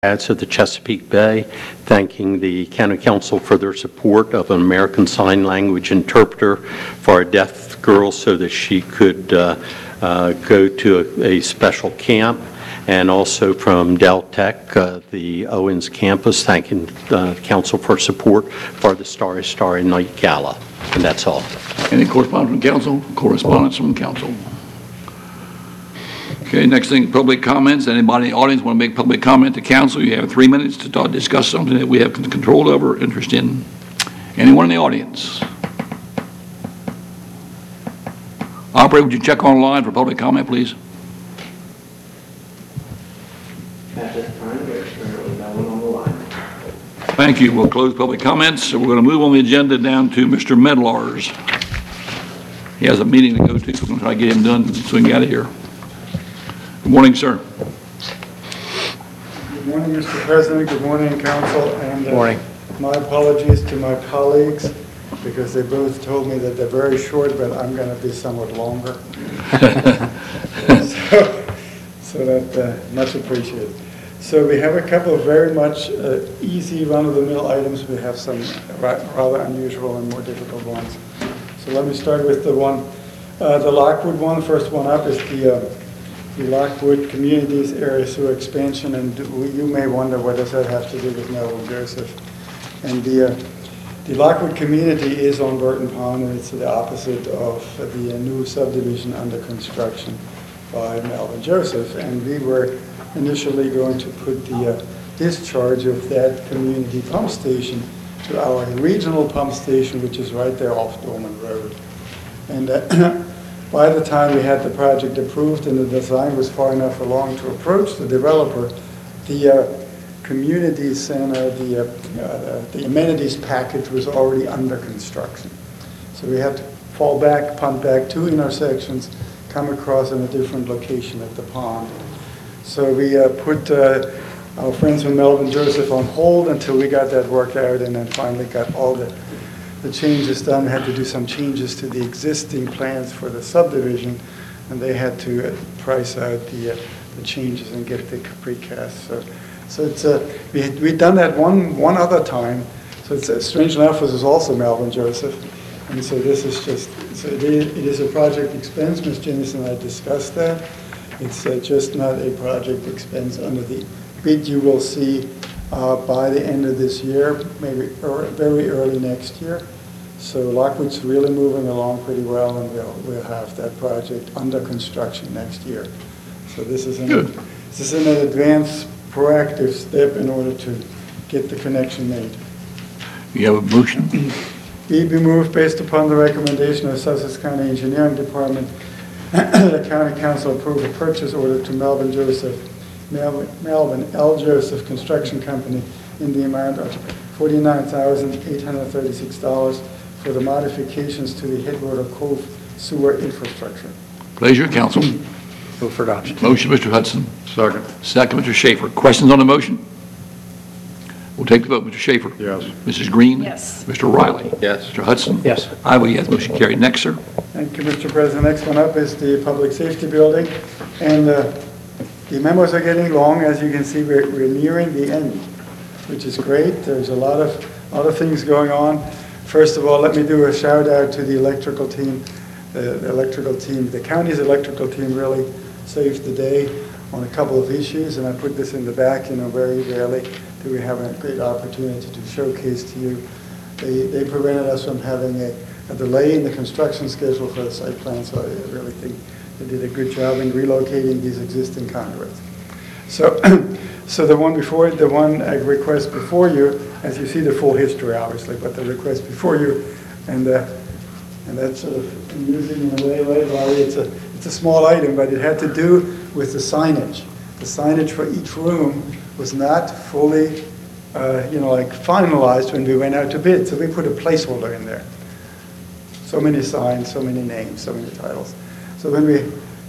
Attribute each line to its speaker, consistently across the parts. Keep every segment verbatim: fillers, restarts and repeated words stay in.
Speaker 1: of the Chesapeake Bay, thanking the County Council for their support of an American Sign Language interpreter for a deaf girl so that she could uh, uh, go to a, a special camp, and also from Del Tech, uh, the Owens campus, thanking uh, Council for support for the Starry Starry Night Gala. And that's all.
Speaker 2: Any correspondence from Council? Correspondence from Council. Okay, next thing, public comments. Anybody in the audience want to make public comment to council? You have three minutes to talk, discuss something that we have control over, interest in. Anyone in the audience? Operator, would you check online for public comment, please?
Speaker 3: At this time, there's currently no one on the line.
Speaker 2: Thank you. We'll close public comments. So we're going to move on the agenda down to Mister Medlars. He has a meeting to go to, so we're going to try to get him done so we can get out of here. Good morning, sir.
Speaker 4: Good morning, Mister President. Good morning, Council. And uh,
Speaker 5: Good morning.
Speaker 4: My apologies to my colleagues because they both told me that they're very short, but I'm going to be somewhat longer. so, so that uh, much appreciated. So we have a couple of very much uh, easy run-of-the-mill items. We have some rather unusual and more difficult ones. So let me start with the one, uh, the Lockwood one. First one up is the uh, the Lockwood Communities Area Sewer Expansion, and you may wonder what does that have to do with Melvin Joseph. And the, uh, the Lockwood community is on Burton Pond, and it's the opposite of the uh, new subdivision under construction by Melvin Joseph. And we were initially going to put the uh, discharge of that community pump station to our regional pump station, which is right there off Dorman Road. And uh, by the time we had the project approved and the design was far enough along to approach the developer, the uh, community center, the, uh, uh, the amenities package was already under construction. So we had to fall back, punt back two intersections, come across in a different location at the pond. So we uh, put uh, our friends from Melvin Joseph on hold until we got that worked out, and then finally got all the the changes done. Had to do some changes to the existing plans for the subdivision, and they had to uh, price out the, uh, the changes and get the precast. So, so it's uh, we had, we'd done that one one other time. So it's uh, strange enough, this is also Melvin Joseph, and so this is just so it is, it is a project expense. Miz Jennings and I discussed that. It's uh, just not a project expense under the bid you will see Uh, by the end of this year, maybe or very early next year. So Lockwood's really moving along pretty well, and we'll, we'll have that project under construction next year. So this is, an, this is an advanced, proactive step in order to get the connection made.
Speaker 2: You have a motion?
Speaker 4: Be moved based upon the recommendation of Sussex County Engineering Department. The County Council approved a purchase order to Melvin Joseph Melvin, Melvin L. Joseph Construction Company in the amount of forty-nine thousand eight hundred thirty-six dollars for the modifications to the Headwater Cove sewer infrastructure.
Speaker 2: Pleasure, Council.
Speaker 5: Move for adoption.
Speaker 2: Motion, Mister Hudson.
Speaker 5: Second.
Speaker 2: Second, Mister Schaefer. Questions on the motion? We'll take the vote. Mister Schaefer?
Speaker 5: Yes.
Speaker 2: Missus Green?
Speaker 6: Yes.
Speaker 2: Mister Riley?
Speaker 5: Yes.
Speaker 2: Mister Hudson?
Speaker 5: Yes.
Speaker 2: I vote yes. Motion carried. Next, sir.
Speaker 4: Thank you, Mister President. Next one up is the Public Safety Building. And uh, the memos are getting long. As you can see, we're, we're nearing the end, which is great. There's a lot of, lot of things going on. First of all, let me do a shout out to the electrical team. The, the electrical team, the county's electrical team really saved the day on a couple of issues, and I put this in the back. You know, very rarely do we have a great opportunity to showcase to you. They, they prevented us from having a, a delay in the construction schedule for the site plan, so I really think they did a good job in relocating these existing conduits. So, so the one before, the one uh, request before you, as you see the full history, obviously, but the request before you, and uh, and that's sort of amusing in a way, right, Larry? It's a it's a small item, but it had to do with the signage. The signage for each room was not fully, uh, you know, like finalized when we went out to bid. So we put a placeholder in there. So many signs, so many names, so many titles. So when we,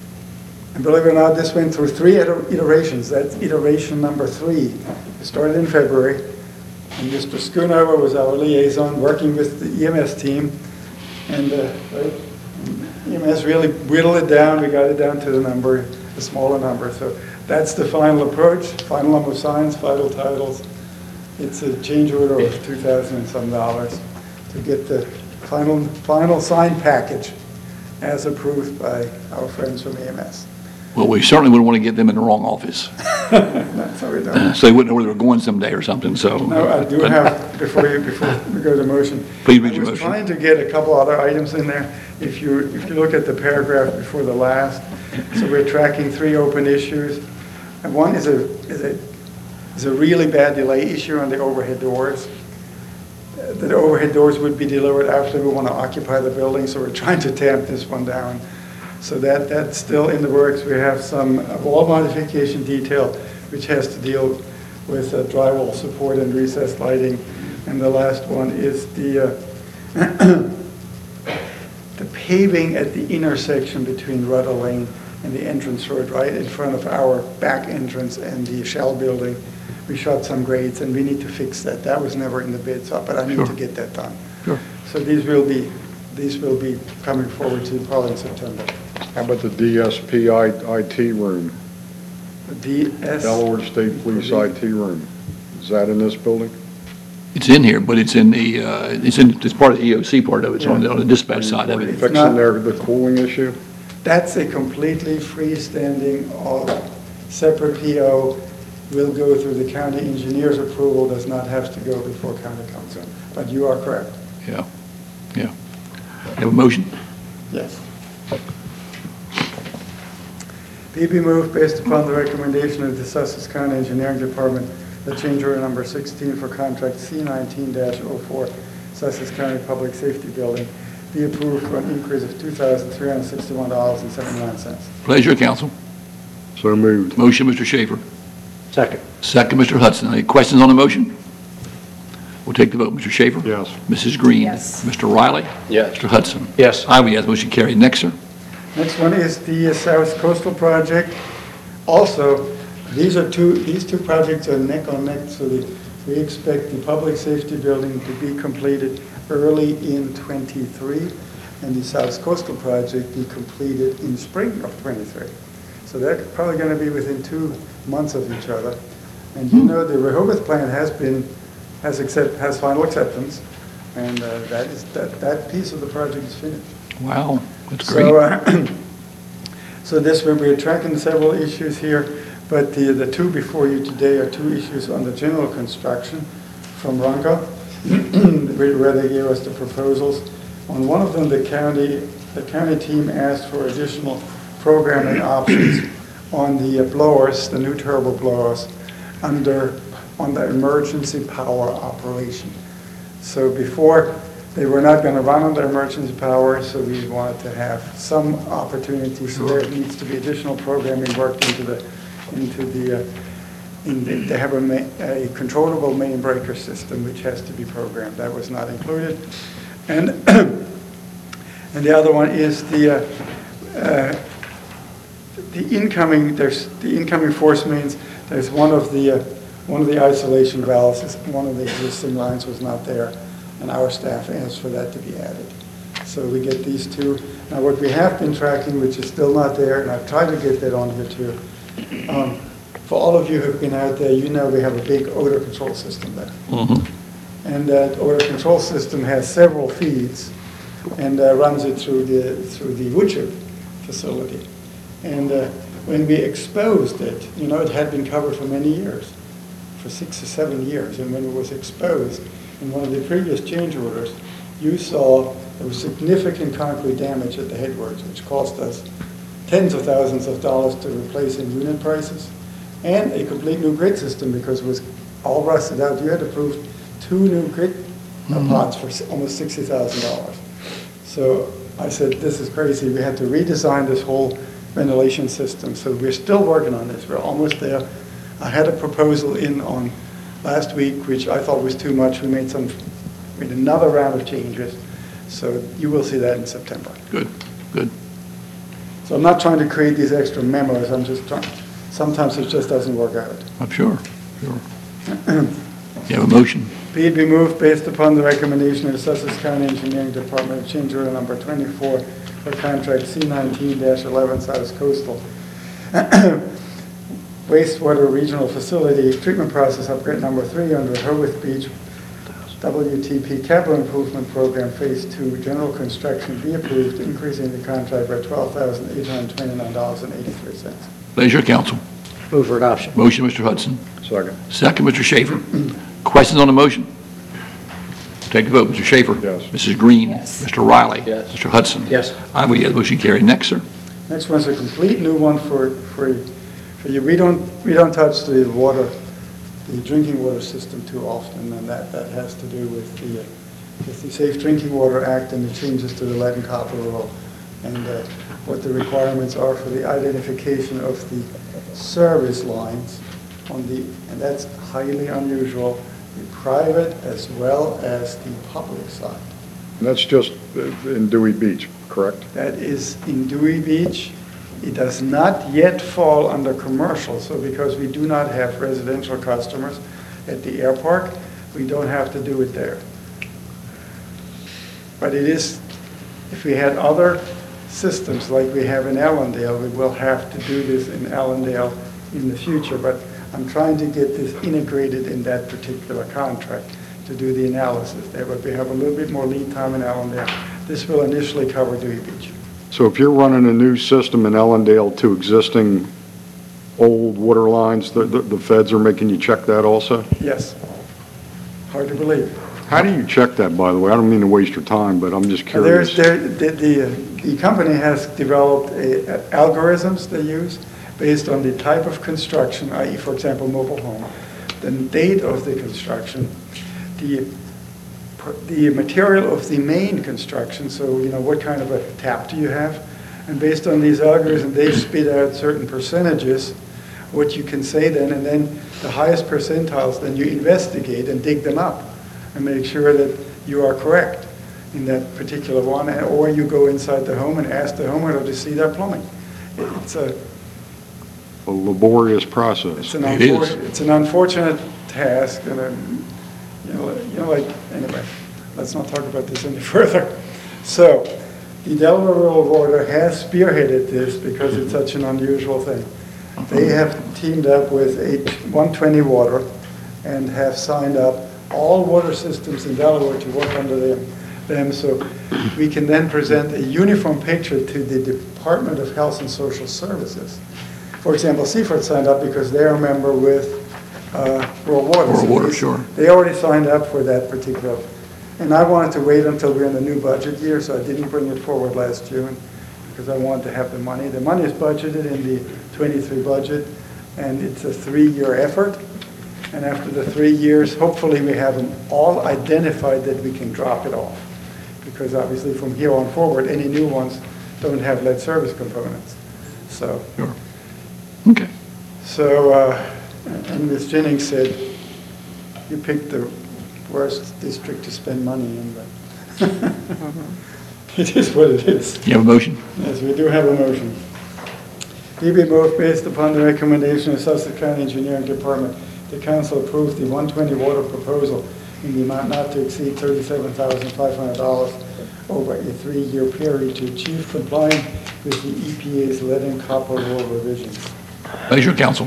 Speaker 4: and believe it or not, this went through three iterations. That's iteration number three. It started in February, and Mister Schoonover was our liaison working with the E M S team. And uh, right, E M S really whittled it down. We got it down to the number, the smaller number. So that's the final approach, final number of signs, final titles. It's a change order of two thousand and some dollars to get the final, final sign package as approved by our friends from E M S.
Speaker 2: Well, we certainly wouldn't want to get them in the wrong office,
Speaker 4: That's how we don't.
Speaker 2: so they wouldn't know where they were going someday or something, so.
Speaker 4: No, I do have, before you, before we go to motion.
Speaker 2: Please read your
Speaker 4: I was
Speaker 2: motion.
Speaker 4: trying to get a couple other items in there. If you, if you look at the paragraph before the last, so we're tracking three open issues. And one is a, is a, is a really bad delay issue on the overhead doors. Uh, The overhead doors would be delivered after we want to occupy the building, so we're trying to tamp this one down. So that, that's still in the works. We have some wall modification detail, which has to deal with uh, drywall support and recessed lighting. And the last one is the, uh, the paving at the intersection between Rudder Lane and the entrance road, right in front of our back entrance and the Shell building. We shot some grades, and we need to fix that. That was never in the bid, so, but I need
Speaker 2: Sure.
Speaker 4: to get that done.
Speaker 2: Sure.
Speaker 4: So these will be, these will be coming forward to you probably in September.
Speaker 5: How about the D S P I T room,
Speaker 4: The D S.
Speaker 5: Delaware State Police I T room? Is that in this building?
Speaker 2: It's in here, but it's in the, uh, it's in, it's part of the E O C part of it, it's on the on the dispatch side of
Speaker 5: Are you
Speaker 2: it.
Speaker 4: It's
Speaker 5: fixing
Speaker 4: not-
Speaker 5: their, the cooling issue?
Speaker 4: That's a completely freestanding, all separate P O. Will go through the county engineer's approval, does not have to go before county council. But you are correct.
Speaker 2: Yeah, yeah. Have a motion?
Speaker 4: Yes. Be be moved based upon the recommendation of the Sussex County Engineering Department that change order number sixteen for contract C nineteen dash oh four Sussex County Public Safety Building be approved for an increase of two thousand three hundred sixty-one dollars and seventy-nine cents.
Speaker 2: Pleasure, council.
Speaker 5: So moved.
Speaker 2: Motion, Mister Schaefer.
Speaker 1: Second.
Speaker 2: Second, Mister Hudson. Any questions on the motion? We'll take the vote. Mister Schaefer?
Speaker 5: Yes.
Speaker 2: Missus Green?
Speaker 6: Yes.
Speaker 2: Mister Riley?
Speaker 1: Yes.
Speaker 2: Mister Hudson?
Speaker 1: Yes.
Speaker 2: I vote yes, motion carried. Next, sir.
Speaker 4: Next one is the uh, South Coastal Project. Also, these are two, these two projects are neck on neck, so the, we expect the public safety building to be completed early in twenty-three, and the South Coastal Project be completed in spring of twenty-three. So they're probably going to be within two months of each other. And you know, the Rehoboth plan has been, has accept, has final acceptance, and uh, that is, that, that piece of the project is finished.
Speaker 2: Wow, that's great.
Speaker 4: So, uh, so this, one, we're tracking several issues here, but the, the two before you today are two issues on the general construction from Ronco, where they gave us the proposals. On one of them, the county, the county team asked for additional programming options on the blowers, the new turbo blowers, under, on the emergency power operation. So before, they were not going to run on the emergency power, so we wanted to have some opportunity. So there needs to be additional programming worked into the, into the, uh, in the, they have a, ma a controllable main breaker system which has to be programmed. That was not included. And, and the other one is the, uh, uh, the incoming, there's the incoming force mains. There's one of the, uh, one of the isolation valves, one of the existing lines was not there, and our staff asked for that to be added. So we get these two. Now what we have been tracking, which is still not there, and I've tried to get that on here too. Um, for all of you who've been out there, you know we have a big odor control system there.
Speaker 2: Mm-hmm.
Speaker 4: And that odor control system has several feeds and uh, runs it through the, through the wood chip facility. And uh, when we exposed it, you know, it had been covered for many years, for six or seven years. And when it was exposed, in one of the previous change orders, you saw there was significant concrete damage at the headworks, which cost us tens of thousands of dollars to replace in unit prices, and a complete new grid system because it was all rusted out. You had approved two new grid mm-hmm. pots for almost sixty thousand dollars. So I said, this is crazy. We had to redesign this whole ventilation system. So we're still working on this. We're almost there. I had a proposal in on last week, which I thought was too much. We made some, made another round of changes. So you will see that in September.
Speaker 2: Good, good.
Speaker 4: So I'm not trying to create these extra memos. I'm just trying, sometimes it just doesn't work out.
Speaker 2: I'm sure, sure. You have a motion?
Speaker 4: Be it be moved based upon the recommendation of the Sussex County Engineering Department of change order number twenty-four for contract C nineteen dash eleven South Coastal. wastewater regional facility treatment process upgrade number three under Rehoboth Beach W T P capital improvement program phase two general construction be approved, increasing the contract by twelve thousand eight hundred twenty-nine dollars and eighty-three cents.
Speaker 2: Pleasure, council.
Speaker 3: Move for adoption.
Speaker 2: Motion, Mister Hudson.
Speaker 5: Second.
Speaker 2: Second, Mister Schaefer. Questions on the motion? Take the vote. Mister Schaefer?
Speaker 5: Yes.
Speaker 2: Missus Green?
Speaker 6: Yes.
Speaker 2: Mister Riley?
Speaker 3: Yes.
Speaker 2: Mister Hudson?
Speaker 3: Yes.
Speaker 2: I vote yes, motion carried. Next, sir.
Speaker 4: Next one's a complete new one for, for, for you. We don't, we don't touch the water, the drinking water system too often, and that, that has to do with the, uh, with the Safe Drinking Water Act and the changes to the lead and copper rule, and uh, what the requirements are for the identification of the service lines on the, and that's highly unusual, the private as well as the public side.
Speaker 5: And that's just uh, in Dewey Beach, correct?
Speaker 4: That is in Dewey Beach. It does not yet fall under commercial, so because we do not have residential customers at the airport, we don't have to do it there. But it is, if we had other systems like we have in Allendale, we will have to do this in Allendale in the future, but I'm trying to get this integrated in that particular contract to do the analysis there, but we have a little bit more lead time in Allendale. This will initially cover Dewey Beach.
Speaker 5: So if you're running a new system in Ellendale to existing old water lines, the, the, the feds are making you check that also?
Speaker 4: Yes. Hard to believe.
Speaker 5: How do you check that, by the way? I don't mean to waste your time, but I'm just
Speaker 4: There's,
Speaker 5: curious.
Speaker 4: there, the, the, the company has developed a, a algorithms they use based on the type of construction, that is, for example, mobile home, the date of the construction, the, the material of the main construction, so, you know, what kind of a tap do you have? And based on these algorithms, they spit out certain percentages, what you can say then, and then the highest percentiles, then you investigate and dig them up and make sure that you are correct in that particular one, or you go inside the home and ask the homeowner to see their plumbing. It's a,
Speaker 5: A laborious process.
Speaker 4: it's an,
Speaker 2: It is.
Speaker 4: unfor- it's an unfortunate task, and a, you know, you know, like, anyway, let's not talk about this any further. So, the Delaware Rural Water has spearheaded this because it's such an unusual thing. They have teamed up with one twenty Water and have signed up all water systems in Delaware to work under them, them, so we can then present a uniform picture to the Department of Health and Social Services. For example, Seaford signed up because they're a member with uh, Rural Water.
Speaker 2: Rural
Speaker 4: So
Speaker 2: Water,
Speaker 4: they-
Speaker 2: sure.
Speaker 4: They already signed up for that particular, and I wanted to wait until we're in the new budget year, so I didn't bring it forward last June, because I wanted to have the money. The money is budgeted in the twenty-three budget, and it's a three-year effort. And after the three years, hopefully we have them all identified that we can drop it off. Because obviously from here on forward, any new ones don't have lead service components. So,
Speaker 2: Sure. Okay.
Speaker 4: so uh, and Miz Jennings said, you picked the worst district to spend money in, but it is what it is.
Speaker 2: You have a motion?
Speaker 4: Yes, we do have a motion. Be it moved based upon the recommendation of Sussex County Engineering Department, the council approves the one twenty water proposal in the amount not to exceed thirty-seven thousand five hundred dollars over a three-year period to achieve compliance with the E P A's lead and copper rule revisions.
Speaker 2: Pleasure, council.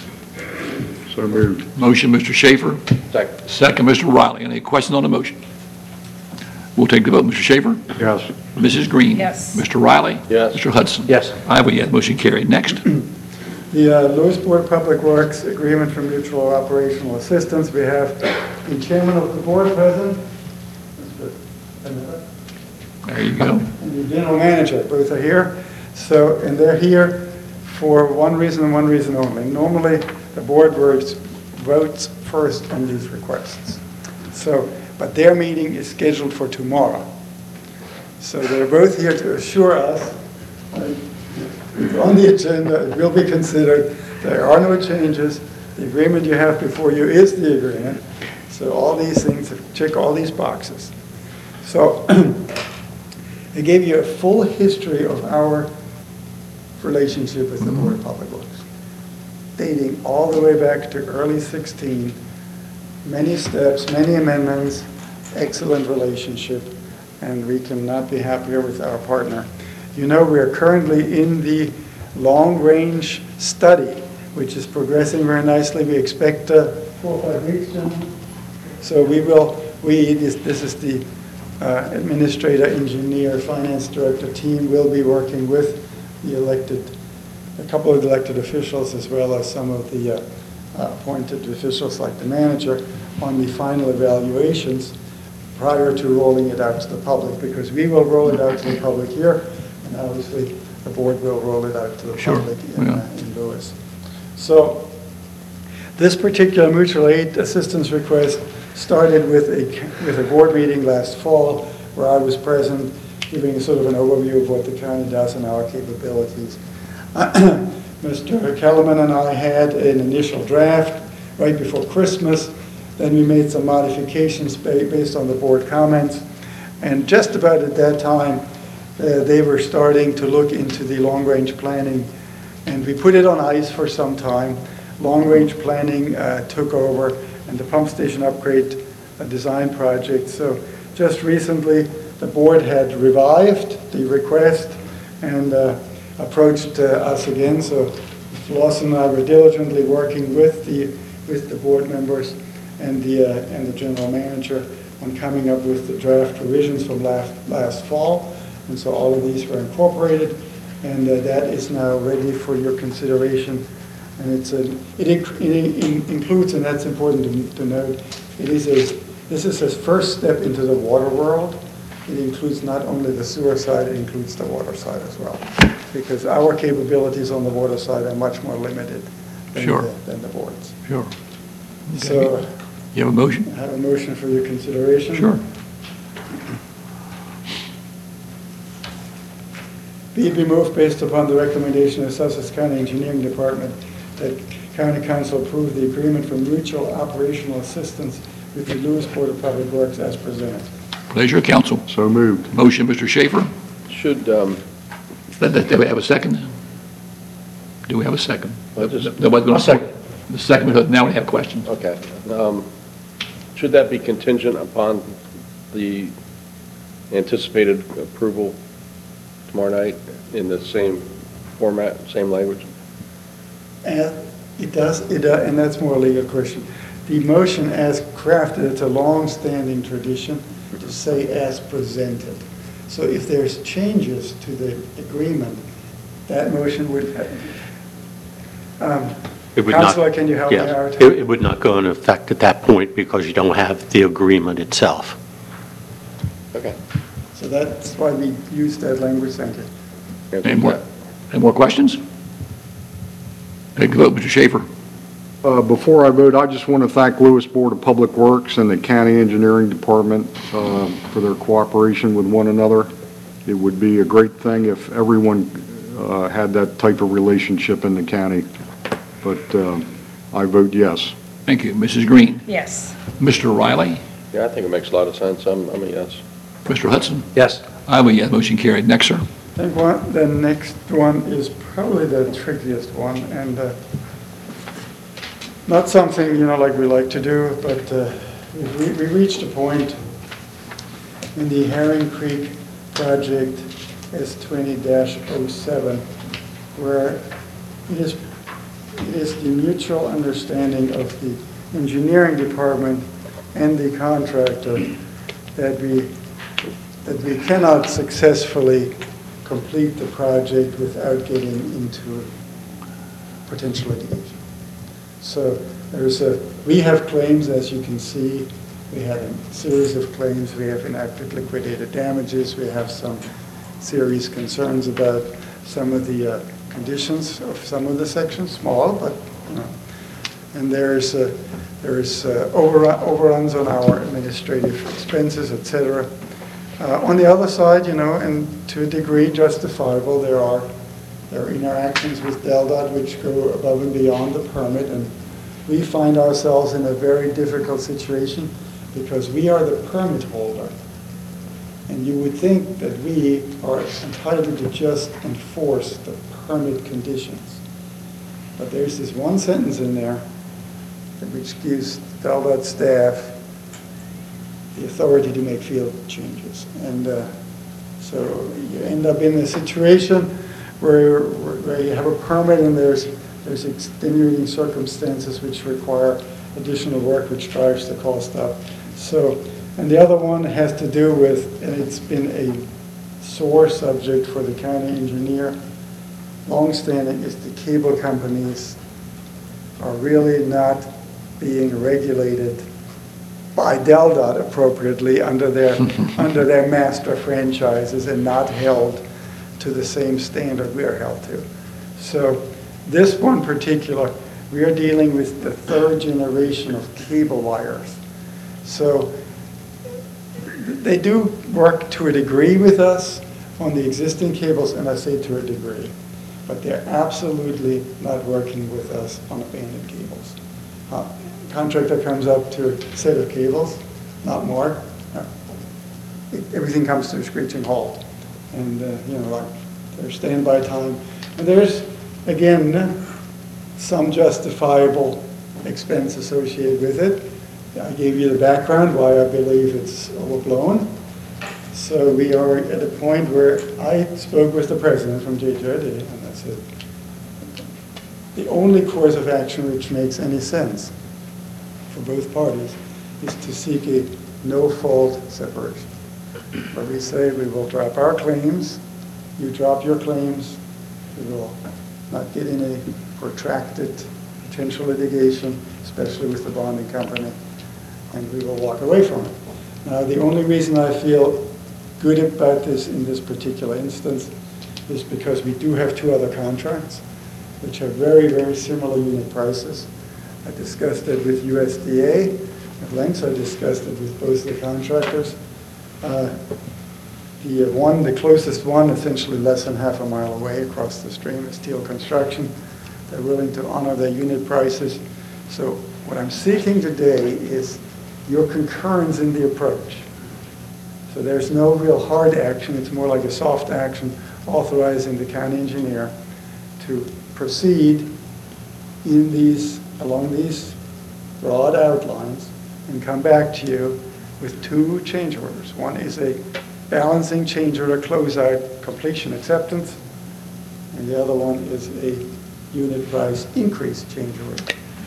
Speaker 5: So moved.
Speaker 2: Motion, Mister Schaefer.
Speaker 3: Second.
Speaker 2: Second, Mister Riley. Any questions on the motion? We'll take the vote. Mister Schaefer?
Speaker 5: Yes.
Speaker 2: Missus Green?
Speaker 6: Yes.
Speaker 2: Mister Riley?
Speaker 3: Yes.
Speaker 2: Mister Hudson?
Speaker 3: Yes.
Speaker 2: I vote yes, motion carried. Next.
Speaker 4: The uh, Lewisburg Public Works Agreement for Mutual Operational Assistance, we have the chairman of the board present, Mister Benedict,
Speaker 2: There you go.
Speaker 4: and the general manager, both are here. So, and they're here for one reason and one reason only. Normally, the board votes, votes first on these requests. So, but their meeting is scheduled for tomorrow. So they're both here to assure us, uh, on the agenda, it will be considered, there are no changes, the agreement you have before you is the agreement. So all these things, check all these boxes. So, I gave you a full history of our relationship with the Board of Public Works, dating all the way back to early sixteen, many steps, many amendments, excellent relationship, and we cannot be happier with our partner. You know, we are currently in the long-range study which is progressing very nicely. We expect uh, four or five weeks, gentlemen. So we will, we, this, this is the uh, administrator, engineer, finance director team will be working with the elected, a couple of elected officials as well as some of the uh, uh, appointed officials like the manager on the final evaluations prior to rolling it out to the public, because we will roll it out to the public here, and obviously the board will roll it out to the
Speaker 2: Sure.
Speaker 4: public in,
Speaker 2: Yeah.
Speaker 4: uh, in Lewis. So this particular mutual aid assistance request started with a, with a board meeting last fall where I was present, giving a sort of an overview of what the county does and our capabilities. Mister Kellerman and I had an initial draft right before Christmas. Then we made some modifications ba- based on the board comments. And just about at that time, uh, they were starting to look into the long-range planning. And we put it on ice for some time. Long-range planning uh, took over, and the pump station upgrade uh, design project. So just recently, the board had revived the request and uh, approached uh, us again. So Lawson and I were diligently working with the with the board members and the uh, and the general manager on coming up with the draft revisions from last last fall. And so all of these were incorporated, and uh, that is now ready for your consideration. And it's a, it, inc- it in- includes, and that's important to, to note, it is a, this is a first step into the water world. It includes not only the sewer side, it includes the water side as well. Because our capabilities on the water side are much more limited than,
Speaker 2: Sure.
Speaker 4: the, than the board's.
Speaker 2: Sure.
Speaker 4: So
Speaker 2: You have a motion?
Speaker 4: I have a motion for your consideration.
Speaker 2: Sure.
Speaker 4: Be it removed based upon the recommendation of Sussex County Engineering Department that County Council approve the agreement for mutual operational assistance with the Lewis Board of Public Works as presented.
Speaker 2: Pleasure of council.
Speaker 5: So moved.
Speaker 2: Motion, Mister Schaefer.
Speaker 6: Should, um,
Speaker 2: Th- th- Do we have a second? Do we have a second?
Speaker 6: I just-
Speaker 2: Nobody's going
Speaker 6: I'll
Speaker 2: to
Speaker 6: second.
Speaker 2: The second, because now we have questions.
Speaker 6: okay. Um, Should that be contingent upon the anticipated approval tomorrow night in the same format, same language?
Speaker 4: And it does, it, uh, and that's more a legal question. The motion as crafted, it's a long-standing tradition to say as presented. So if there's changes to the agreement, that motion would, um,
Speaker 1: It would not-
Speaker 4: Counselor, can you help me
Speaker 1: yes,
Speaker 4: out?
Speaker 1: It it would not go into effect at that point because you don't have the agreement itself.
Speaker 6: Okay.
Speaker 4: So that's why we use that language, thank you.
Speaker 6: Answer
Speaker 2: Any more,
Speaker 6: that.
Speaker 2: any more questions? Take a vote, Mister Schaefer.
Speaker 5: Uh, Before I vote, I just want to thank Lewis Board of Public Works and the County Engineering Department uh, for their cooperation with one another. It would be a great thing if everyone uh, had that type of relationship in the county, but uh, I vote yes.
Speaker 2: Thank you. Missus Green.
Speaker 7: Yes.
Speaker 2: Mister Riley.
Speaker 6: Yeah, I think it makes a lot of sense. I'm, I'm a yes.
Speaker 2: Mister Hudson.
Speaker 1: Yes.
Speaker 2: I will yes. Motion carried. Next, sir.
Speaker 4: I think one, the next one is probably the trickiest one, and uh, not something, you know, like we like to do, but uh, we, we reached a point in the Herring Creek project S twenty dash oh seven where it is, it is the mutual understanding of the engineering department and the contractor that we, that we cannot successfully complete the project without getting into potential litigation. So there's a, we have claims, as you can see. We have a series of claims. We have enacted liquidated damages. We have some serious concerns about some of the uh, conditions of some of the sections, small, but, you know. And there's, uh, there's uh, overrun, overruns on our administrative expenses, et cetera. Uh, on the other side, you know, and to a degree justifiable, there are there are interactions with DelDOT which go above and beyond the permit, and we find ourselves in a very difficult situation because we are the permit holder. And you would think that we are entitled to just enforce the permit conditions. But there's this one sentence in there which gives DelDOT staff the authority to make field changes. And uh, so you end up in a situation where, where you have a permit and there's, there's extenuating circumstances which require additional work, which drives the cost up. So, and the other one has to do with, and it's been a sore subject for the county engineer, longstanding, is the cable companies are really not being regulated by DelDOT appropriately under their under their master franchises and not held to the same standard we are held to. So this one particular, we are dealing with the third generation of cable wires. So they do work to a degree with us on the existing cables, and I say to a degree, but they're absolutely not working with us on abandoned cables. Uh, contractor comes up to a set of cables, not more. No. It, everything comes to a screeching halt. And, uh, you know, like there's standby time. And there's, again, some justifiable expense associated with it. I gave you the background why I believe it's overblown. So we are at a point where I spoke with the president from J J R D, and I said, the only course of action which makes any sense for both parties is to seek a no-fault separation. Where we say we will drop our claims, you drop your claims, we will not get in a protracted potential litigation, especially with the bonding company, and we will walk away from it. Now, the only reason I feel good about this in this particular instance is because we do have two other contracts which have very, very similar unit prices. I discussed it with U S D A at length. I discussed it with both the contractors. Uh, the uh, one, the closest one, essentially less than half a mile away across the stream, is Steel Construction. They're willing to honor their unit prices. So what I'm seeking today is your concurrence in the approach. So there's no real hard action. It's more like a soft action authorizing the county engineer to proceed in these, along these broad outlines and come back to you with two change orders. One is a balancing change order closeout completion acceptance, and the other one is a unit price increase change order.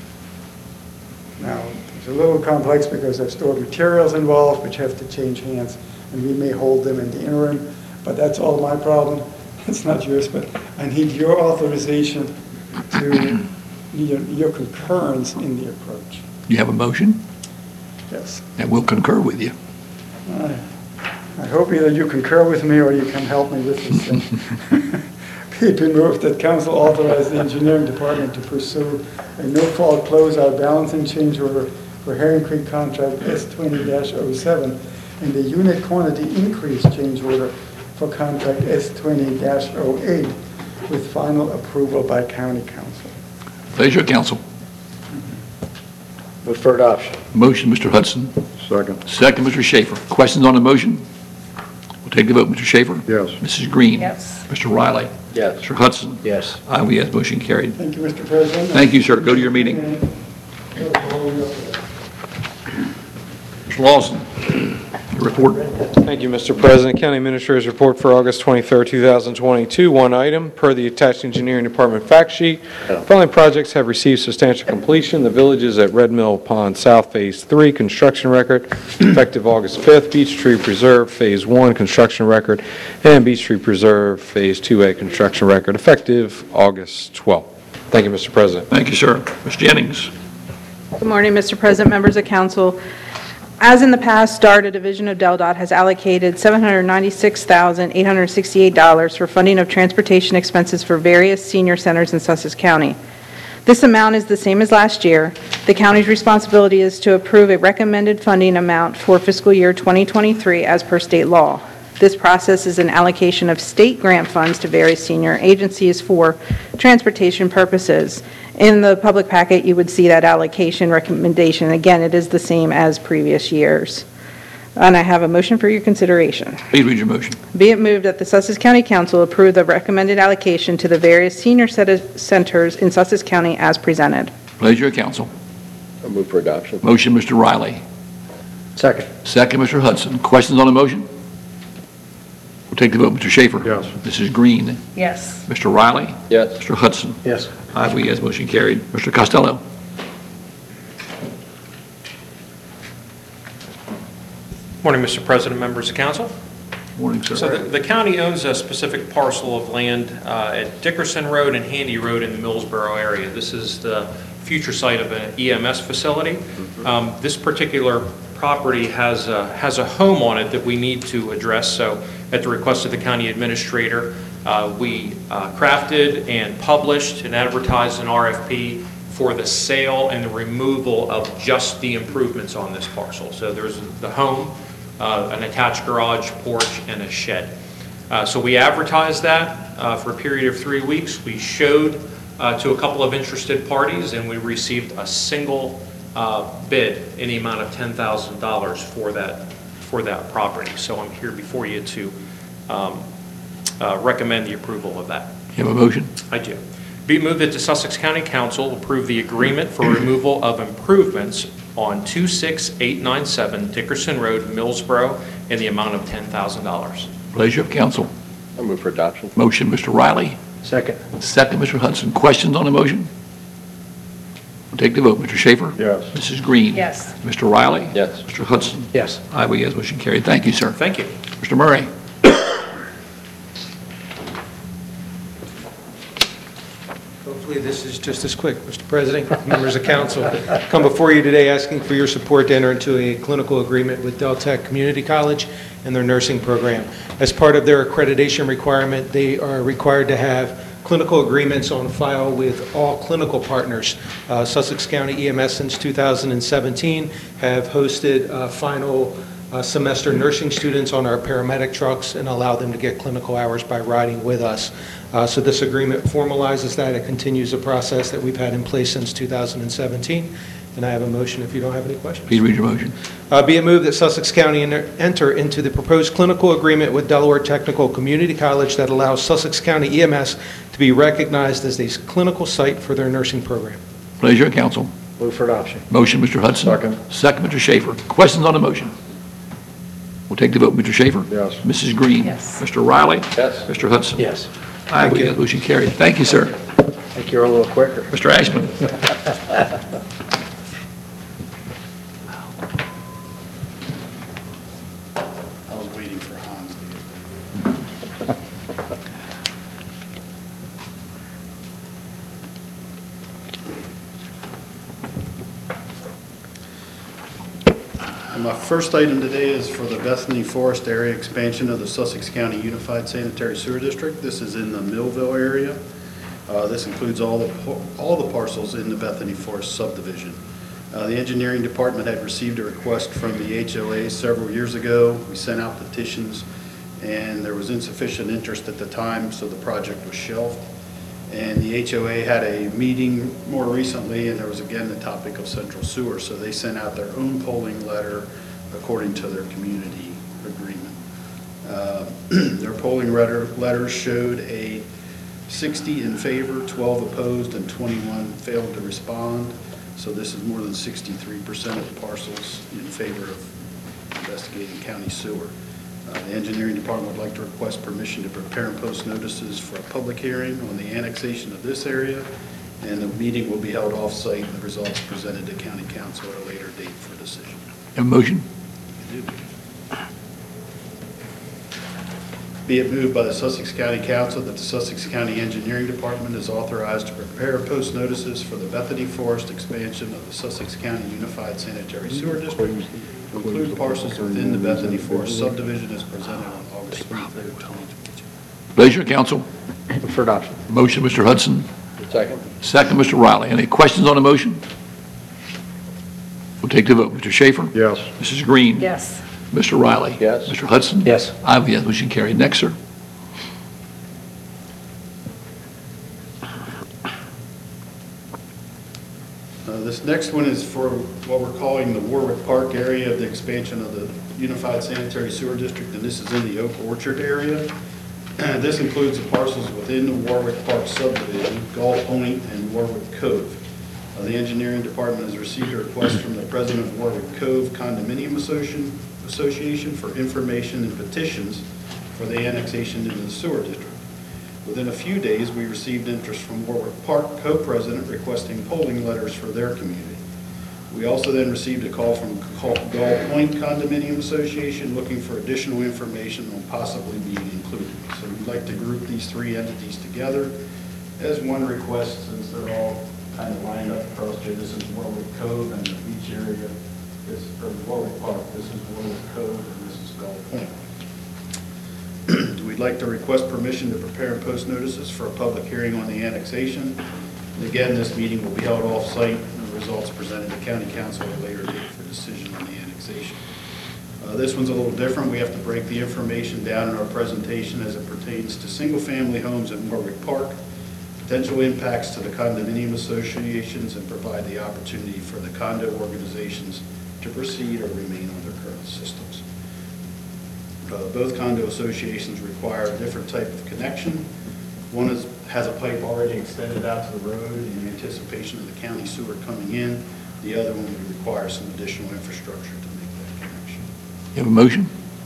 Speaker 4: Now, it's a little complex because there's stored materials involved which have to change hands, and we may hold them in the interim, but that's all my problem. It's not yours, but I need your authorization to, your, your concurrence in the approach.
Speaker 2: You have a motion?
Speaker 4: Yes.
Speaker 2: And we'll concur with you.
Speaker 4: I, I hope either you concur with me or you can help me with this thing. Be it moved that council authorize the engineering department to pursue a no-fault closeout balancing change order for Herring Creek contract S twenty dash oh seven and the unit quantity increase change order for contract S twenty dash oh eight with final approval by county council.
Speaker 2: Pleasure, council.
Speaker 6: Move for adoption.
Speaker 2: Motion, Mister Hudson.
Speaker 5: Second.
Speaker 2: Second, Mister Schaefer. Questions on the motion? We'll take the vote. Mister Schaefer?
Speaker 5: Yes.
Speaker 2: Missus Green?
Speaker 7: Yes.
Speaker 2: Mister Riley?
Speaker 6: Yes.
Speaker 2: Mister Hudson?
Speaker 6: Yes.
Speaker 2: I will yes, motion carried.
Speaker 4: Thank you, Mister President.
Speaker 2: Thank you, sir. Go to your meeting. Mister Lawson, your report.
Speaker 8: Thank you, Mister President. County Administrator's report for August twenty-third, two thousand twenty-two. One item, per the attached engineering department fact sheet, following projects have received substantial completion. The villages at Red Mill Pond South Phase three, construction record, effective August fifth. Beech Tree Preserve Phase one, construction record, and Beech Tree Preserve Phase two A, construction record, effective August twelfth. Thank you, Mister President.
Speaker 2: Thank you, sir. Miz Jennings.
Speaker 7: Good morning, Mister President, members of council. As in the past, DARTA Division of DelDOT has allocated seven hundred ninety-six thousand eight hundred sixty-eight dollars for funding of transportation expenses for various senior centers in Sussex County. This amount is the same as last year. The county's responsibility is to approve a recommended funding amount for fiscal year twenty twenty-three as per state law. This process is an allocation of state grant funds to various senior agencies for transportation purposes. In the public packet, you would see that allocation recommendation. Again, it is the same as previous years. And I have a motion for your consideration.
Speaker 2: Please read your motion.
Speaker 7: Be it moved that the Sussex County Council approve the recommended allocation to the various senior centers in Sussex County as presented.
Speaker 2: Pleasure of council.
Speaker 6: I'll move for adoption.
Speaker 2: Motion, Mister Riley.
Speaker 6: Second.
Speaker 2: Second, Mister Hudson. Questions on the motion? We'll take the vote. Mister Schaefer?
Speaker 5: Yes.
Speaker 2: Missus Green?
Speaker 7: Yes.
Speaker 2: Mister Riley?
Speaker 6: Yes.
Speaker 2: Mister Hudson?
Speaker 3: Yes.
Speaker 2: I vote yes, motion carried. Mister Costello?
Speaker 9: Morning, Mister President, members of council.
Speaker 2: Morning, sir.
Speaker 9: So the the county owns a specific parcel of land uh, at Dickerson Road and Handy Road in the Millsboro area. This is the future site of an E M S facility. Um, This particular property has a, has a home on it that we need to address. So at the request of the county administrator, uh, we uh, crafted and published and advertised an R F P for the sale and the removal of just the improvements on this parcel. So there's the home, uh, an attached garage, porch, and a shed. Uh, So we advertised that uh, for a period of three weeks. We showed uh, to a couple of interested parties, and we received a single uh, bid in the amount of ten thousand dollars for that, for that property. So I'm here before you to um, uh, recommend the approval of that.
Speaker 2: You have a motion?
Speaker 9: I do. Be it moved that the Sussex County Council approve the agreement for removal of improvements on two six eight nine seven Dickerson Road, Millsboro, in the amount of ten thousand dollars.
Speaker 2: Pleasure of council.
Speaker 6: I move for adoption.
Speaker 2: Motion, Mister Riley.
Speaker 3: Second.
Speaker 2: Second, Mister Hudson. Questions on the motion? We'll take the vote. Mister Schaefer?
Speaker 5: Yes.
Speaker 2: Missus Green?
Speaker 7: Yes.
Speaker 2: Mister Riley?
Speaker 6: Yes.
Speaker 2: Mister Hudson?
Speaker 3: Yes.
Speaker 2: I vote yes, motion carried. Thank you, sir.
Speaker 9: Thank you.
Speaker 2: Mister Murray?
Speaker 8: Hopefully, this is just as quick, Mister President, members of council. Come before you today asking for your support to enter into a clinical agreement with Deltec Community College and their nursing program. As part of their accreditation requirement, they are required to have clinical agreements on file with all clinical partners. Uh, Sussex County E M S since two thousand seventeen have hosted uh, final uh, semester nursing students on our paramedic trucks and allow them to get clinical hours by riding with us. Uh, So this agreement formalizes that. It continues a process that we've had in place since two thousand seventeen. And I have a motion if you don't have any questions.
Speaker 2: Please read your motion.
Speaker 8: Uh, Be it moved that Sussex County enter- enter into the proposed clinical agreement with Delaware Technical Community College that allows Sussex County E M S to be recognized as a clinical site for their nursing program.
Speaker 2: Pleasure of council.
Speaker 3: Move for adoption.
Speaker 2: Motion, Mister Hudson.
Speaker 5: Second.
Speaker 2: Second, Mister Schaefer. Questions on the motion? We'll take the vote. Mister Schaefer?
Speaker 5: Yes.
Speaker 2: Missus Green?
Speaker 7: Yes.
Speaker 2: Mister Riley?
Speaker 6: Yes.
Speaker 2: Mister Hudson?
Speaker 3: Yes.
Speaker 2: I vote yes, motion carried. Thank you, sir.
Speaker 3: I think you're a little quicker.
Speaker 2: Mister Ashman?
Speaker 10: I was waiting for Hans to get And my first item today is for the Bethany Forest area expansion of the Sussex County Unified Sanitary Sewer District. This is in the Millville area. Uh, This includes all the, par- all the parcels in the Bethany Forest subdivision. Uh, The engineering department had received a request from the H O A several years ago. We sent out petitions, and there was insufficient interest at the time, so the project was shelved. And the H O A had a meeting more recently, and there was again the topic of central sewer, so they sent out their own polling letter according to their community agreement. Uh, Their polling letter, letters showed a sixty in favor, twelve opposed, and twenty-one failed to respond. So this is more than sixty-three percent of the parcels in favor of investigating county sewer. Uh, The engineering department would like to request permission to prepare and post notices for a public hearing on the annexation of this area, and the meeting will be held off-site, and the results presented to county council at a later date for decision.
Speaker 2: Have a motion?
Speaker 10: Be it moved by the Sussex County Council that the Sussex County Engineering Department is authorized to prepare and post notices for the Bethany Forest expansion of the Sussex County Unified Sanitary Sewer District to include parcels within the Bethany Forest subdivision as presented on August twenty-third, twenty twenty-two.
Speaker 2: Pleasure of council.
Speaker 3: Move for adoption.
Speaker 2: Motion, Mister Hudson.
Speaker 6: Second.
Speaker 2: Second, Mister Riley. Any questions on the motion? We'll take the vote. Mister Schaefer?
Speaker 5: Yes.
Speaker 2: Missus Green?
Speaker 7: Yes.
Speaker 2: Mister Riley?
Speaker 6: Yes.
Speaker 2: Mister Hudson?
Speaker 3: Yes.
Speaker 2: I vote yes, motion carried. Next, sir.
Speaker 10: Uh, This next one is for what we're calling the Warwick Park area of the expansion of the Unified Sanitary Sewer District, and this is in the Oak Orchard area. This includes the parcels within the Warwick Park subdivision, Gull Point and Warwick Cove. Uh, The engineering department has received a request from the president of Warwick Cove Condominium Association Association for information and petitions for the annexation into the sewer district. Within a few days, we received interest from Warwick Park co-president requesting polling letters for their community. We also then received a call from Gull Point Condominium Association looking for additional information on possibly being included. So we'd like to group these three entities together as one request, since they're all kind of lined up across here. This is Warwick Cove and the beach area. This is Warwick Park. This is Warwick Cove, and this is Gull Point. We'd like to request permission to prepare and post notices for a public hearing on the annexation. And again, this meeting will be held off-site, and the results presented to County Council at a later date for decision on the annexation. Uh, this one's a little different. We have to break the information down in our presentation as it pertains to single-family homes in Warwick Park, potential impacts to the condominium associations, and provide the opportunity for the condo organizations to proceed or remain on their current systems. Uh, both condo associations require a different type of connection. One is, has a pipe already extended out to the road in anticipation of the county sewer coming in. The other one would require some additional infrastructure to make that connection.
Speaker 2: You have a motion?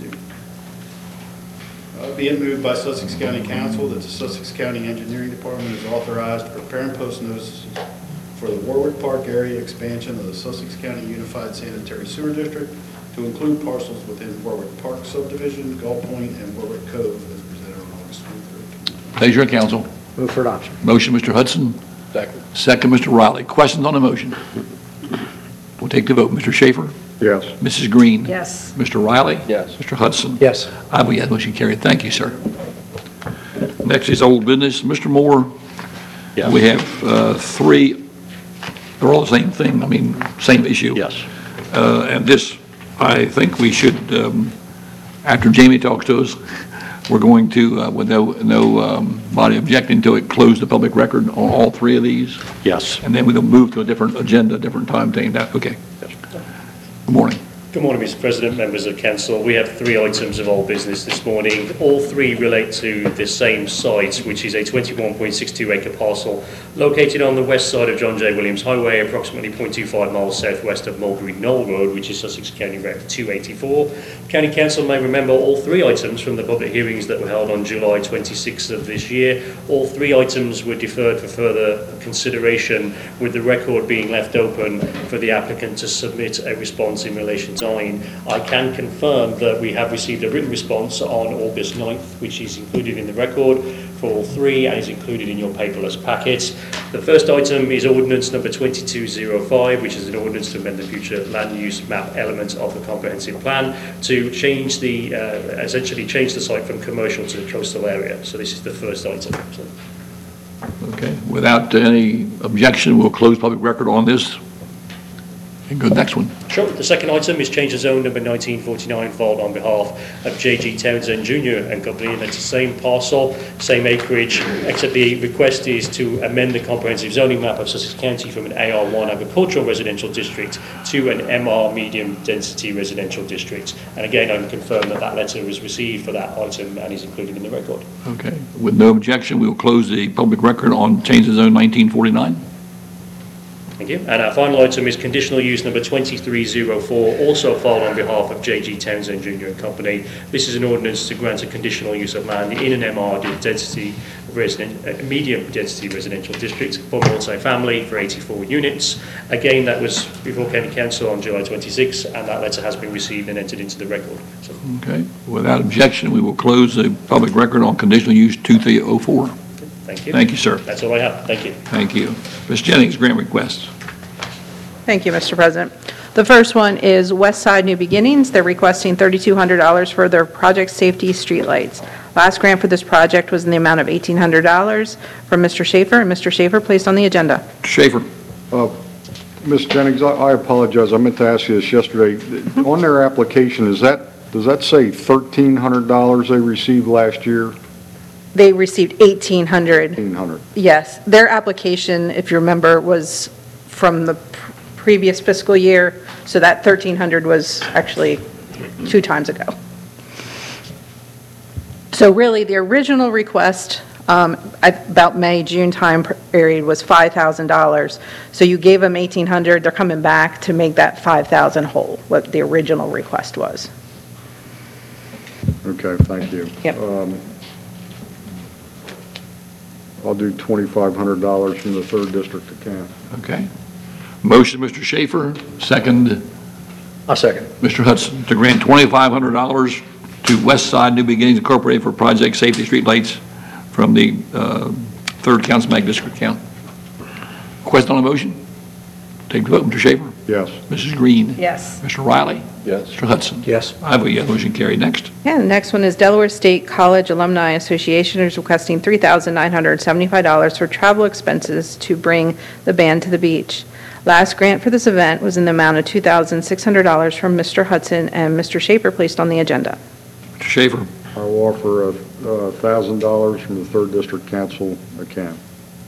Speaker 10: Uh, being moved by Sussex County Council that the Sussex County Engineering Department is authorized to prepare and post notices for the Warwick Park area expansion of the Sussex County Unified Sanitary Sewer District to include parcels within Warwick Park subdivision, Gull Point, and Warwick Cove as presented on August twenty-third.
Speaker 2: Pleasure of council.
Speaker 3: Move for adoption.
Speaker 2: Motion, Mister Hudson.
Speaker 6: Second.
Speaker 2: Second, Mister Riley. Questions on the motion? We'll take the vote. Mister Schaefer?
Speaker 5: Yes.
Speaker 2: Missus Green?
Speaker 7: Yes.
Speaker 2: Mister Riley?
Speaker 6: Yes.
Speaker 2: Mister Hudson?
Speaker 3: Yes.
Speaker 2: I vote yes, motion carried. Thank you, sir. Next is old business. Mister Moore?
Speaker 1: Yes.
Speaker 2: We have uh, three, they're all the same thing, I mean, same issue.
Speaker 1: Yes.
Speaker 2: Uh, And this, I think we should, um, after Jamie talks to us, we're going to, uh, with no, no um, body objecting to it, close the public record on all three of these,
Speaker 1: Yes.
Speaker 2: and then we'll move to a different agenda, different time thing. That, okay. Good morning.
Speaker 11: Good morning, Mister President, members of council. We have three items of old business this morning. All three relate to the same site, which is a twenty-one point six two acre parcel located on the west side of John J. Williams Highway, approximately zero point two five miles southwest of Mulberry Knoll Road, which is Sussex County Route two eighty-four. County Council may remember all three items from the public hearings that were held on July twenty-sixth of this year. All three items were deferred for further consideration, with the record being left open for the applicant to submit a response in relation to I can confirm that we have received a written response on August ninth, which is included in the record for all three and is included in your paperless packets. The first item is ordinance number twenty-two oh five, which is an ordinance to amend the future land use map element of the comprehensive plan to change the, uh, essentially change the site from commercial to the coastal area. So this is the first item. So.
Speaker 2: Okay. Without any objection, we'll close public record on this and go to the next one.
Speaker 11: Sure. The second item is change of zone number nineteen forty-nine, filed on behalf of J G Townsend Junior and Company, and it's the same parcel, same acreage, except the request is to amend the comprehensive zoning map of Sussex County from an A R one agricultural residential district to an M R medium density residential district. And again, I can confirm that that letter was received for that item and is included in the record.
Speaker 2: Okay. With no objection, we will close the public record on change of zone nineteen forty-nine.
Speaker 11: Thank you. And our final item is conditional use number twenty-three oh four, also filed on behalf of J G Townsend Junior and Company. This is an ordinance to grant a conditional use of land in an M R density resident, uh, medium density residential district for multi-family for eighty-four units. Again, that was before County Council on July twenty-sixth, and that letter has been received and entered into the record. So.
Speaker 2: Okay. Without objection, we will close the public record on conditional use twenty-three oh four.
Speaker 11: Thank you.
Speaker 2: Thank you, sir.
Speaker 11: That's all I have. Thank you.
Speaker 2: Thank you. Miz Jennings, grant requests.
Speaker 7: Thank you, Mister President. The first one is West Side New Beginnings. They're requesting three thousand two hundred dollars for their project safety streetlights. Last grant for this project was in the amount of eighteen hundred dollars from Mister Schaefer, and Mister Schaefer placed on the agenda.
Speaker 2: Schaefer.
Speaker 5: Uh, Miz Jennings, I I apologize, I meant to ask you this yesterday. On their application, is that, does that say thirteen hundred dollars they received last year?
Speaker 7: They received eighteen hundred dollars.
Speaker 5: eighteen hundred dollars.
Speaker 7: Yes. Their application, if you remember, was from the pr- previous fiscal year, so that thirteen hundred dollars was actually two times ago. So really, the original request, um, at about May, June time period was five thousand dollars. So you gave them eighteen hundred dollars, they're coming back to make that five thousand dollars whole, what the original request was.
Speaker 5: Okay, thank you.
Speaker 7: Yep.
Speaker 5: Um, I'll do twenty-five hundred dollars from the third district account.
Speaker 2: Okay. Motion, Mister Schaefer, second,
Speaker 6: I'll second.
Speaker 2: Mister Hudson, to grant twenty-five hundred dollars to West Side New Beginnings Incorporated for Project Safety Streetlights from the uh, third Councilman District account. Question on the motion? Take the vote, Mister Schaefer.
Speaker 5: Yes.
Speaker 2: Missus Green.
Speaker 7: Yes.
Speaker 2: Mister Riley.
Speaker 6: Yes.
Speaker 2: Mister Hudson.
Speaker 6: Yes.
Speaker 2: I vote yes, motion carried. Next.
Speaker 7: Yeah, the next one is Delaware State College Alumni Association is requesting three thousand nine hundred seventy-five dollars for travel expenses to bring the band to the beach. Last grant for this event was in the amount of two thousand six hundred dollars from Mister Hudson and Mister Schaefer placed on the agenda.
Speaker 2: Mister Schaefer.
Speaker 5: I will offer a one thousand dollars from the third district council account.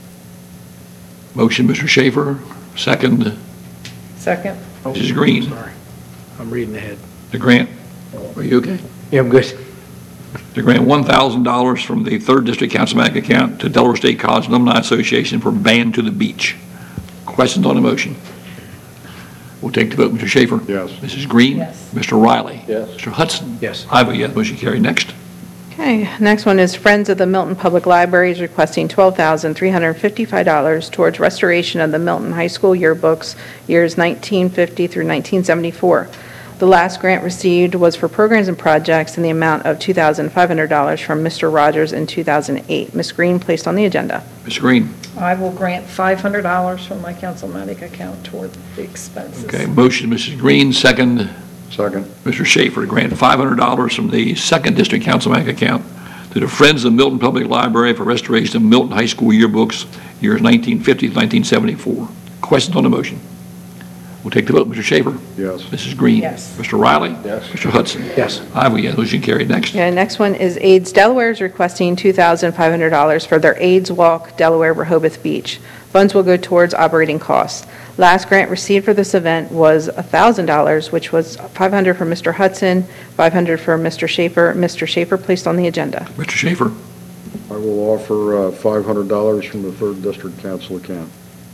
Speaker 2: Motion, Mister Schaefer. Second,
Speaker 12: Second.
Speaker 2: Missus Green.
Speaker 12: Sorry, I'm reading ahead.
Speaker 2: To grant, are you okay?
Speaker 12: Yeah, I'm good.
Speaker 2: To grant one thousand dollars from the third district Councilman account to Delaware State College Alumni Association for Band to the Beach. Questions on the motion? We'll take the vote. Mister Schaefer?
Speaker 5: Yes.
Speaker 2: Missus Green?
Speaker 12: Yes.
Speaker 2: Mister Riley?
Speaker 6: Yes.
Speaker 2: Mister Hudson?
Speaker 12: Yes.
Speaker 2: I vote yes, motion carried. Next.
Speaker 7: Okay, next one is Friends of the Milton Public Library is requesting twelve thousand three hundred fifty-five dollars towards restoration of the Milton High School yearbooks years nineteen fifty through nineteen seventy-four. The last grant received was for programs and projects in the amount of two thousand five hundred dollars from Mister Rogers in two thousand eight. Miz Green placed on the agenda.
Speaker 2: Miz Green.
Speaker 12: I will grant five hundred dollars from my Councilmatic account toward the expenses.
Speaker 2: Okay, motion, Missus Green. Second,
Speaker 5: Second.
Speaker 2: Mister Schaefer, to grant five hundred dollars from the second district Councilman account to the Friends of Milton Public Library for restoration of Milton High School yearbooks years nineteen fifty to nineteen seventy-four. Questions on the motion? We'll take the vote. Mister Schaefer?
Speaker 5: Yes.
Speaker 2: Missus Green?
Speaker 12: Yes.
Speaker 2: Mister Riley?
Speaker 6: Yes.
Speaker 2: Mister Hudson?
Speaker 12: Yes.
Speaker 2: I vote yes, motion carried. Next.
Speaker 7: Okay, next one is AIDS Delaware is requesting two thousand five hundred dollars for their AIDS Walk Delaware Rehoboth Beach. Funds will go towards operating costs. Last grant received for this event was one thousand dollars, which was five hundred dollars for Mister Hudson, five hundred dollars for Mister Schaefer. Mister Schaefer placed on the agenda.
Speaker 2: Mister Schaefer?
Speaker 5: I will offer uh, five hundred dollars from the third district council account.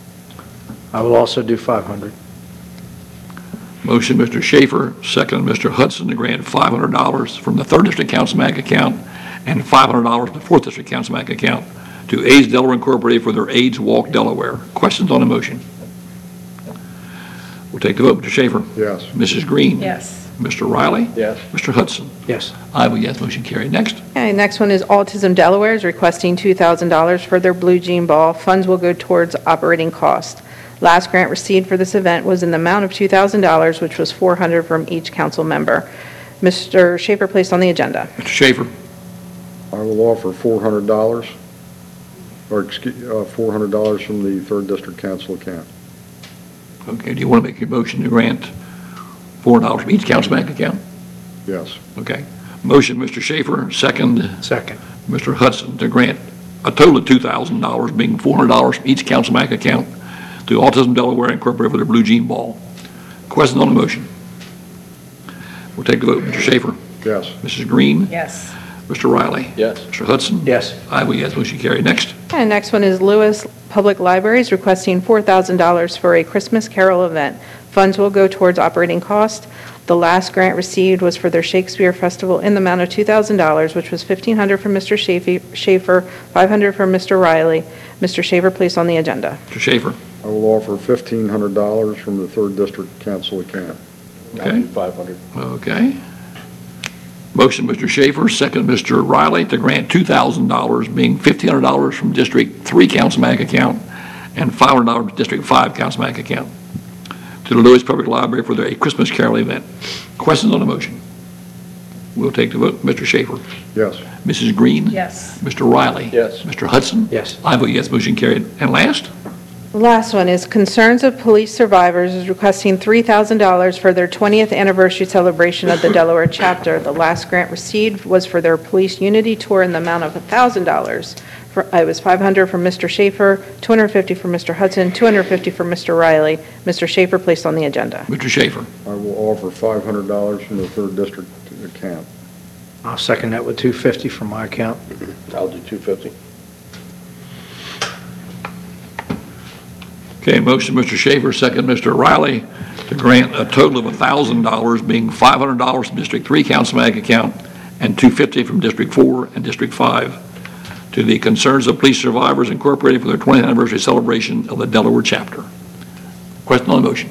Speaker 12: I will also do five hundred.
Speaker 2: Motion, Mister Schaefer. Second, Mister Hudson, to grant five hundred dollars from the third district Councilman account and five hundred dollars from the fourth district Councilman account to AIDS Delaware Incorporated for their AIDS Walk Delaware. Questions on the motion? We'll take the vote. Mister Schaefer?
Speaker 5: Yes.
Speaker 2: Missus Green?
Speaker 12: Yes.
Speaker 2: Mister Riley?
Speaker 6: Yes.
Speaker 2: Mister Hudson?
Speaker 12: Yes.
Speaker 2: I vote yes, motion carried. Next.
Speaker 7: Okay, next one is Autism Delaware is requesting two thousand dollars for their Blue Jean Ball. Funds will go towards operating costs. Last grant received for this event was in the amount of two thousand dollars, which was four hundred dollars from each council member. Mister Schaefer placed on the agenda.
Speaker 2: Mister Schaefer?
Speaker 5: I will offer four hundred dollars, or excuse, uh, four hundred dollars from the third district council account.
Speaker 2: Okay, do you want to make your motion to grant four hundred dollars from each Councilman account?
Speaker 5: Yes.
Speaker 2: Okay. Motion, Mister Schaefer. Second,
Speaker 12: Second.
Speaker 2: Mister Hudson, to grant a total of two thousand dollars, being four hundred dollars from each Councilman account to Autism Delaware Incorporated for their Blue Jean Ball. Questions on the motion? We'll take the vote. Mister Schaefer?
Speaker 5: Yes.
Speaker 2: Missus Green?
Speaker 12: Yes.
Speaker 2: Mister Riley?
Speaker 6: Yes.
Speaker 2: Mister Hudson?
Speaker 12: Yes.
Speaker 2: I vote yes, motion carried. Next.
Speaker 7: And next one is Lewis Public Libraries requesting four thousand dollars for a Christmas Carol event. Funds will go towards operating cost. The last grant received was for their Shakespeare Festival in the amount of two thousand dollars, which was fifteen hundred dollars from Mister Schaefer, five hundred dollars from Mister Riley. Mister Schaefer placed on the agenda.
Speaker 2: Mister Schaefer?
Speaker 5: I will offer fifteen hundred dollars from the third district council account.
Speaker 6: I'll
Speaker 2: Okay.
Speaker 6: do five hundred.
Speaker 2: Okay. Motion, Mister Schaefer. Second, Mister Riley, to grant two thousand dollars, being fifteen hundred dollars from District three Councilman account and five hundred dollars from District five Councilman account to the Lewis Public Library for their Christmas Carol event. Questions on the motion? We'll take the vote. Mister Schaefer?
Speaker 5: Yes.
Speaker 2: Missus Green?
Speaker 12: Yes.
Speaker 2: Mister Riley?
Speaker 6: Yes.
Speaker 2: Mister Hudson?
Speaker 12: Yes.
Speaker 2: I vote yes, motion carried. And last?
Speaker 7: The last one is Concerns of Police Survivors is requesting three thousand dollars for their twentieth anniversary celebration of the Delaware chapter. The last grant received was for their Police Unity Tour in the amount of one thousand dollars. For- It was five hundred dollars from Mister Schaefer, two hundred fifty dollars from Mister Hudson, two hundred fifty dollars from Mister Riley. Mister Schaefer placed on the agenda.
Speaker 2: Mister Schaefer?
Speaker 5: I will offer five hundred dollars from the third district account.
Speaker 12: I'll second that with two hundred fifty from my account.
Speaker 6: I'll do two fifty.
Speaker 2: Okay, motion, Mister Schaefer, second, Mister Riley, to grant a total of one thousand dollars, being five hundred dollars from District three Councilman account and two fifty from District four and District five to the Concerns of Police Survivors Incorporated for their twentieth anniversary celebration of the Delaware chapter. Question on the motion.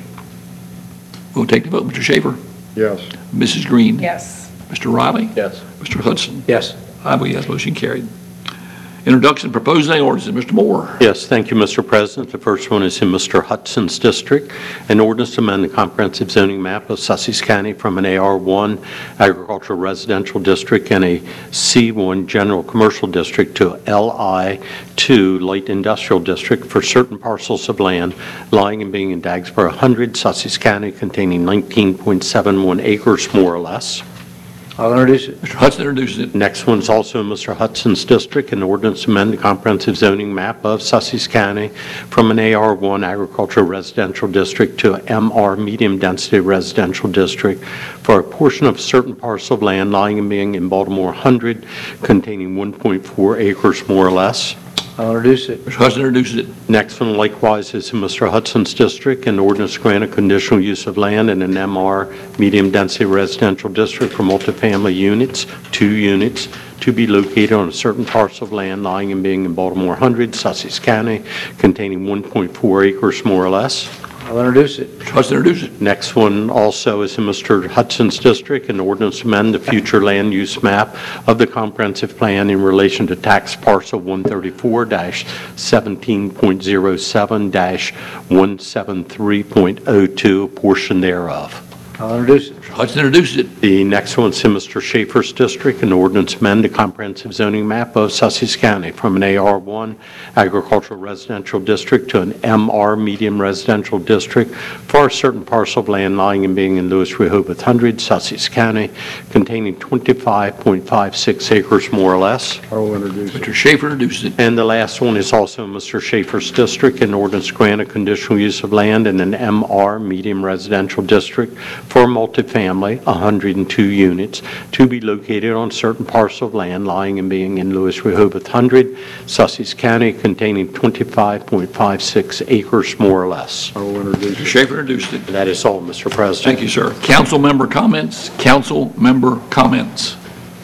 Speaker 2: We'll take the vote. Mister Schaefer?
Speaker 5: Yes.
Speaker 2: Missus Green?
Speaker 12: Yes.
Speaker 2: Mister Riley?
Speaker 6: Yes.
Speaker 2: Mister Hudson?
Speaker 3: Yes.
Speaker 2: I vote yes, motion carried. Introduction of proposed zoning ordinances. Mister Moore?
Speaker 1: Yes, thank you, Mister President. The first one is in Mister Hudson's district, an ordinance to amend the comprehensive zoning map of Sussex County from an A R one agricultural residential district and a C one general commercial district to L I two light industrial district for certain parcels of land lying and being in Dagsboro one hundred, Sussex County, containing nineteen point seven one acres more or less.
Speaker 3: I'll introduce it.
Speaker 2: Mister Hudson introduces it.
Speaker 1: Next one's also in Mister Hudson's district, an ordinance to amend the comprehensive zoning map of Sussex County from an A R one agricultural residential district to an M R medium density residential district for a portion of a certain parcel of land lying and being in Baltimore one hundred, containing one point four acres more or less.
Speaker 3: I'll introduce it.
Speaker 2: Mister Hudson introduces it.
Speaker 1: Next one likewise is in Mister Hudson's district, an ordinance to grant a conditional use of land in an M R medium density residential district for multifamily units, two units, to be located on a certain parcel of land lying and being in Baltimore one hundred, Sussex County, containing one point four acres more or less.
Speaker 3: I'll introduce it.
Speaker 2: Mister Hudson introduces it.
Speaker 1: Next one also is in Mister Hudson's district, an ordinance to amend the future land use map of the comprehensive plan in relation to tax parcel one thirty-four dash seventeen point oh seven dash one seventy-three point oh two, a portion thereof.
Speaker 3: I'll introduce it.
Speaker 2: Mister Hudson introduces it.
Speaker 1: The next one's in Mister Schaefer's district, an ordinance to amend the comprehensive zoning map of Sussex County from an A R one agricultural residential district to an M R medium residential district for a certain parcel of land lying and being in Lewis Rehoboth one hundred, Sussex County, containing twenty-five point five six acres more or less.
Speaker 5: I will introduce it.
Speaker 2: Mister Schaefer introduces it.
Speaker 1: And the last one is also in Mister Schaefer's district, an ordinance to grant a conditional use of land in an M R medium residential district for multifamily, one hundred two units, to be located on certain parcel of land lying and being in Lewis Rehoboth one hundred, Sussex County, containing twenty-five point five six acres more or less.
Speaker 5: I will introduce
Speaker 2: Mister
Speaker 5: it.
Speaker 2: Schaefer introduced it.
Speaker 1: That is all, Mister President.
Speaker 2: Thank you, sir. Council member comments? Council member comments?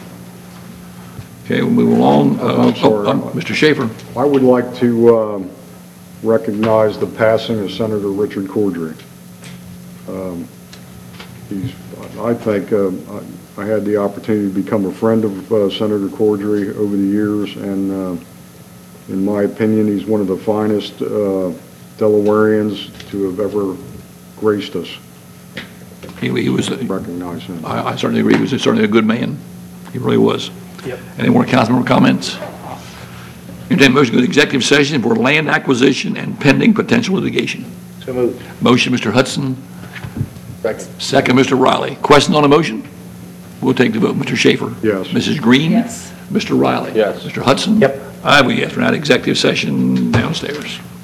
Speaker 2: Okay, we'll move along. Uh,
Speaker 5: I'm sorry.
Speaker 2: oh, um, Mister Schaefer.
Speaker 5: I would like to um, recognize the passing of Senator Richard Cordray. Um, He's, I think, uh, I I had the opportunity to become a friend of uh, Senator Cordray over the years, and uh, in my opinion, he's one of the finest uh, Delawareans to have ever graced us.
Speaker 2: He, he was, a,
Speaker 5: Recognize him.
Speaker 2: I, I certainly agree, he was certainly a good man. He really was.
Speaker 3: Yep.
Speaker 2: Any more council member comments? Entertained motion to go to executive session for land acquisition and pending potential litigation.
Speaker 3: So moved.
Speaker 2: Motion, Mister Hudson.
Speaker 6: Second.
Speaker 2: Second, Mister Riley. Question on the motion? We'll take the vote. Mister Schaefer?
Speaker 5: Yes.
Speaker 2: Missus Green?
Speaker 12: Yes.
Speaker 2: Mister Riley?
Speaker 6: Yes.
Speaker 2: Mister Hudson?
Speaker 3: Yep.
Speaker 2: I vote yes. We're out of executive session downstairs.